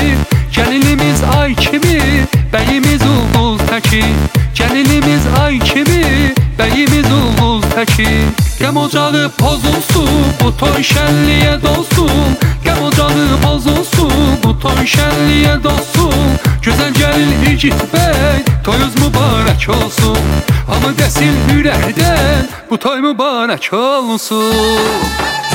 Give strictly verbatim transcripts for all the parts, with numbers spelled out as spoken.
Gəlinimiz ay kimi, bəyimiz ulduz təki. Gəlinimiz ay kimi, bəyimiz ulduz təki. Qəm ocağı pozulsun, bu toy şənliyə dolsun. Qəm ocağı pozulsun, bu toy şənliyə dolsun. Gözəl gəlin İgid bəy, toyuz mübarək olsun. Hamı desin ürəkdən, bu toy mübarək olsun.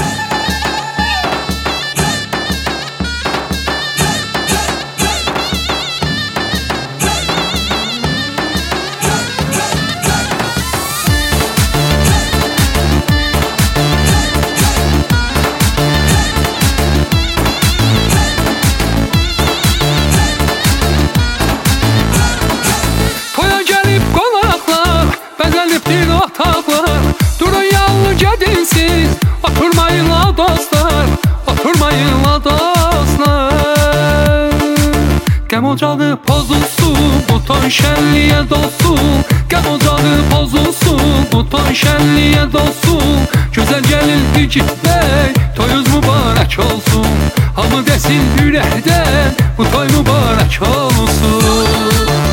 Bəzəlibdir otaqlar, durun yalnız gedinsiz. Oturmayın la dostlar, oturmayın la dostlar. Qəm ocağı pozulsun, bu toy şənliyə dolsun. Qəm ocağı pozulsun, bu toy şənliyə dolsun. Gözəl gəlin İgid bəy, toyuz mübarək olsun. Hamı desin ürəkdən, bu toy mübarək olsun.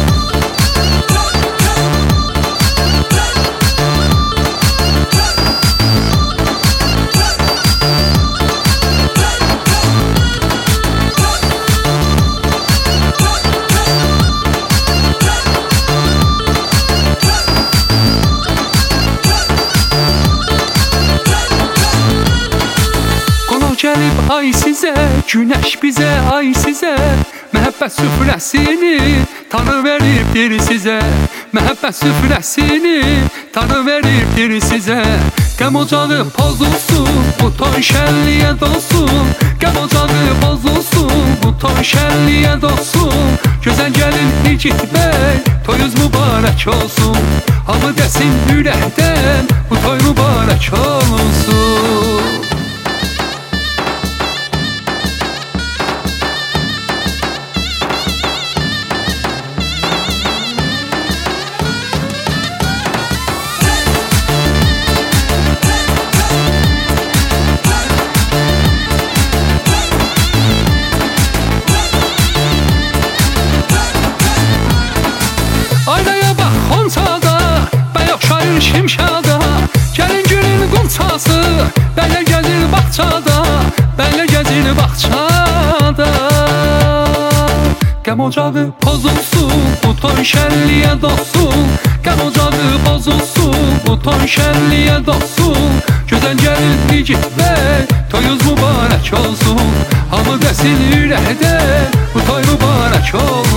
Gəlib ay sizə, günəş bizə, ay sizə. Məhəbbət süfrəsini tanı veribdir sizə. Məhəbbət süfrəsini tanı veribdir sizə. Qəm ocağı pozulsun, bu toy şənliyə dolsun. Qəm ocağı pozulsun, bu toy şənliyə dolsun. Gözəl gəlin İgid bəy, toyuz mübarək olsun. Hamı desin ürəkdən, bu toy mübarək olsun. Aynaya bax xonçada, bəy oxşayır şimşada. Gəlin gülün qunçası, bəylə gəzir bağçada. Bəylə gəzir bağçada. Qəm ocağı pozulsun, bu toy şənliyə dolsun. Qəm ocağı pozulsun, bu toy şənliyə dolsun. Gözəl gəlin İgid bəy, toyuz mübarək olsun. Hamı desin ürəkdən, bu toy mübarək olsun.